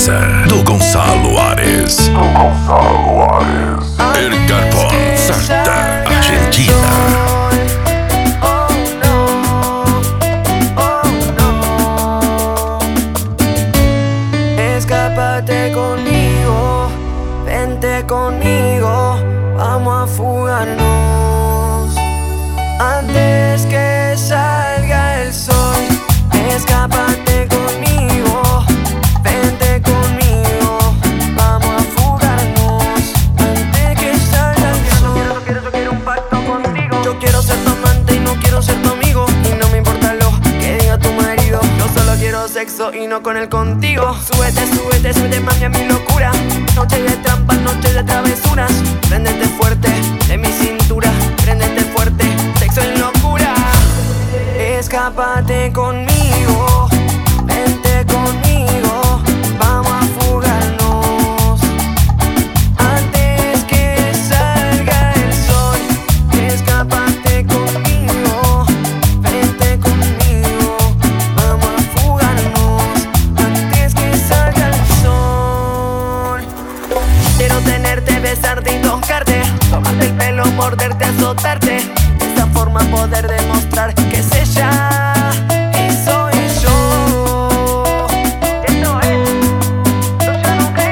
casa do Gonçalo Ares. El Carbón, Salta, Argentina. Escápate conmigo, vente conmigo, vamos a fugarnos antes que salga el sol. Escápate conmigo, vente conmigo, vamos a fugarnos antes que salga el sol. Yo quiero un pacto contigo. Yo quiero ser tu amante y no quiero ser tu amigo, y no me importa lo que diga tu marido. Yo solo quiero sexo y no con él contigo. Súbete, súbete, súbete, mami, a mi locura. Noche de trampas, noche de travesuras. Préndete fuerte de mi cintura, préndete fuerte, sexo en locura. Escápate conmigo, vente conmigo, vamos a fugarnos antes que salga el sol. Escápate conmigo, vente conmigo, vamos a fugarnos antes que salga el sol. Quiero tenerte, besarte y tocarte, tomarte el pelo, morderte, azotarte. De esta forma poder demostrar que es ella y soy yo. Esto es, yo nunca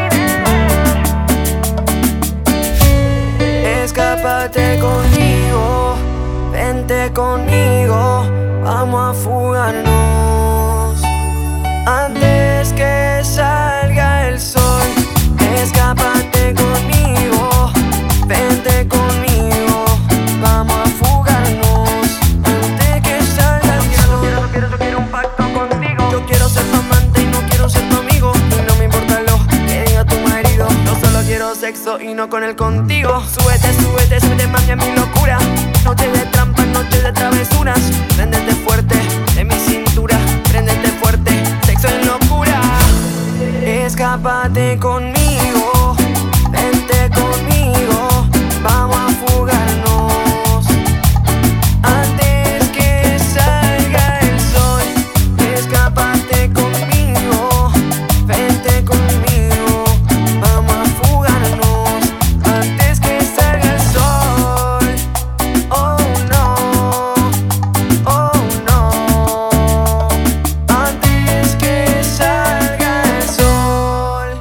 iré. Escápate conmigo, vente conmigo, vamos a fugarnos antes que salga el sol. Escápate conmigo, vente conmigo, vamos a fugarnos antes que salga el sol. Yo quiero un pacto contigo. Yo quiero ser tu amante y no quiero ser tu amigo, y no me importa lo que diga tu marido. Yo solo quiero sexo y no con él contigo. Súbete, súbete, súbete, mami, a mi locura. Noche de trampas, noche de travesuras. Préndete fuerte de mi cintura, préndete fuerte, sexo en locura. Escápate conmigo, vente conmigo, vamos a fugarnos antes que salga el sol. Escápate conmigo, vente conmigo, vamos a fugarnos antes que salga el sol. Oh no, oh no, antes que salga el sol.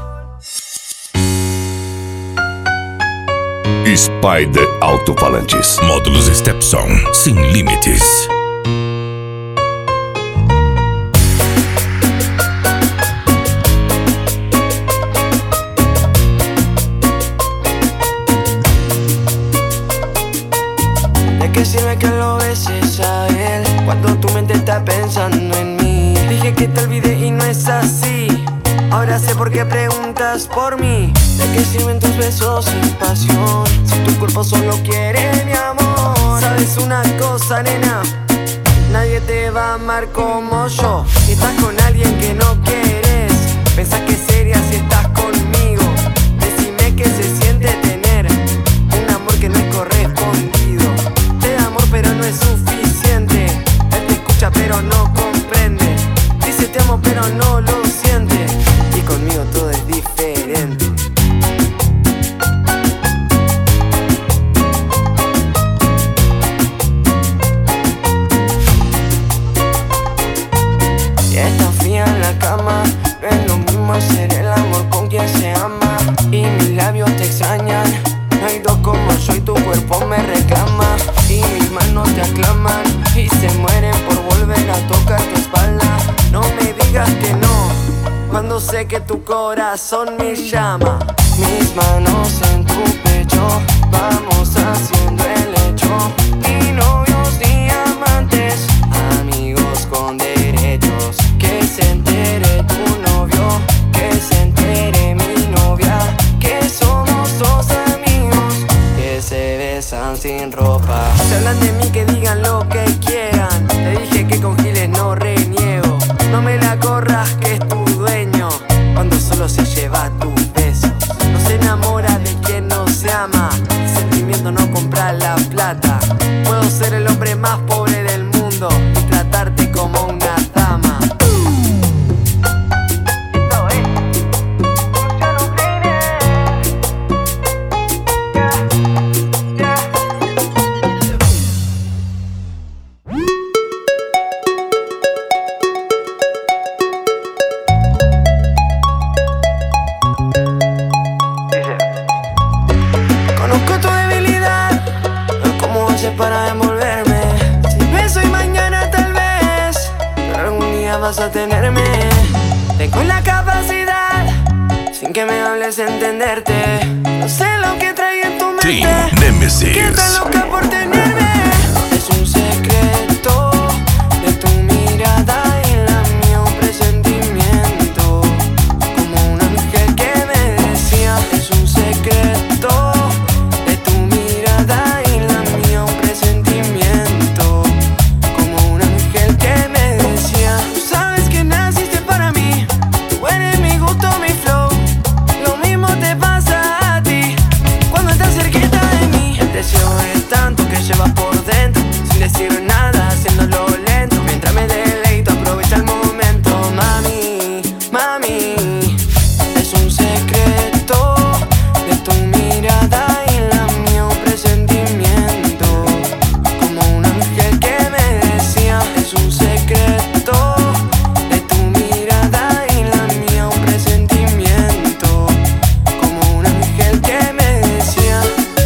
Spider Alto-Falantes. Módulos Stepson, sem limites. ¿De qué sirve que lo beses a él cuando tu mente está pensando en mí? Dije que te olvidé y no es así. Ahora sé por qué preguntas por mí. ¿De qué sirven tus besos sin pasión si tu cuerpo solo quiere mi amor? ¿Sabes una cosa, nena? Nadie te va a amar como yo. Si estás con alguien que no quieres, pensás que sería si estás conmigo. Decime qué se siente tener un amor que no es correspondido. Te da amor pero no es suficiente. Él te escucha pero no comprende. Dice te amo pero no lo siente. Y conmigo todo es diferente. Y está fría en la cama. No es lo mismo hacer el amor con quien se ama. Y mis labios te extrañan. No hay dos como yo y tu cuerpo me reclama. Y mis manos te aclaman y se mueren por volver a tocar tu espalda. No me digas que no cuando sé que tu corazón me llama. Mis manos en tu pecho, vamos haciendo el hecho. Ni novios ni amantes, amigos con derechos. Que se entere tu novio, que se entere mi novia, que somos dos amigos que se besan sin ropa. Se hablan de mí, que digan lo que quieran. Te dije que con giles no reniego. No me la corras que es tu dueño cuando solo se lleva tus besos. No se enamora de quien no se ama. Sentimientos vas a tenerme. Tengo la capacidad, sin que me hables, entenderte. No sé lo que trae en tu mente. Team Nemesis. Que estás loca por tenerme. Es un secreto de tu mirada y la mía, un presentimiento, como un ángel que me decía. Es un secreto de tu mirada y la mía, un presentimiento, como un ángel que me decía. Tú sabes que naciste para mí, tú eres mi gusto, mi flow. Lo mismo te pasa a ti cuando estás cerquita de mí. El deseo es tanto que llevas por dentro, sin decir nada, haciéndolo lento. Mientras me deleito, aprovecha el momento. Mami, mami, es un secreto de tu mirada y la mía, un presentimiento, como un ángel que me decía. Es un secreto de tu mirada y la mía, un presentimiento, como un ángel que me decía.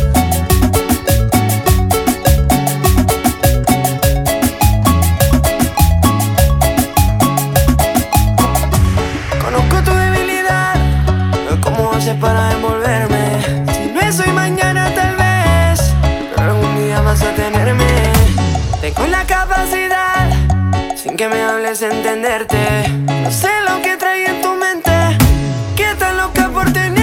Conozco tu debilidad, cómo haces para envolverme. Si no es hoy, mañana tal vez, pero algún día vas a tenerme. Tengo la capacidad, sin que me hables, entenderte. No sé lo que trae en tu mente, que estás loca por tener.